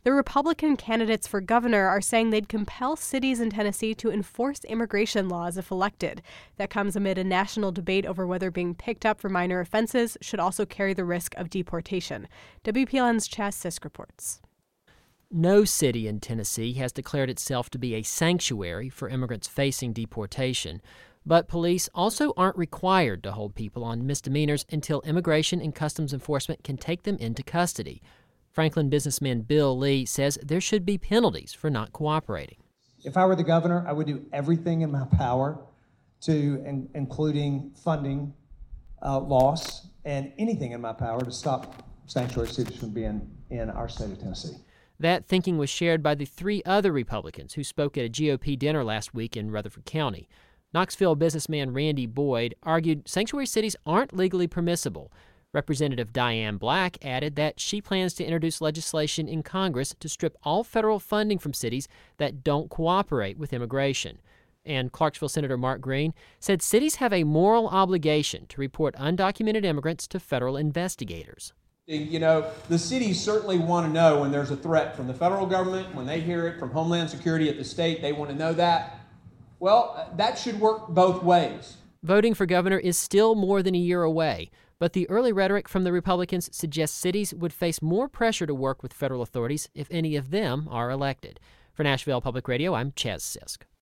The Republican candidates for governor are saying they'd compel cities in Tennessee to enforce immigration laws if elected. That comes amid a national debate over whether being picked up for minor offenses should also carry the risk of deportation. WPLN's Chaz Sisk reports. No city in Tennessee has declared itself to be a sanctuary for immigrants facing deportation, but police also aren't required to hold people on misdemeanors until Immigration and Customs Enforcement can take them into custody. Franklin businessman Bill Lee says there should be penalties for not cooperating. If I were the governor, I would do everything in my power to, including funding loss and anything in my power to stop sanctuary cities from being in our state of Tennessee. That thinking was shared by the three other Republicans who spoke at a GOP dinner last week in Rutherford County. Knoxville businessman Randy Boyd argued sanctuary cities aren't legally permissible. Representative Diane Black added that she plans to introduce legislation in Congress to strip all federal funding from cities that don't cooperate with immigration. And Clarksville Senator Mark Green said cities have a moral obligation to report undocumented immigrants to federal investigators. You know, the cities certainly want to know when there's a threat from the federal government. When they hear it from Homeland Security at the state, they want to know that. Well, that should work both ways. Voting for governor is still more than a year away, but the early rhetoric from the Republicans suggests cities would face more pressure to work with federal authorities if any of them are elected. For Nashville Public Radio, I'm Chaz Sisk.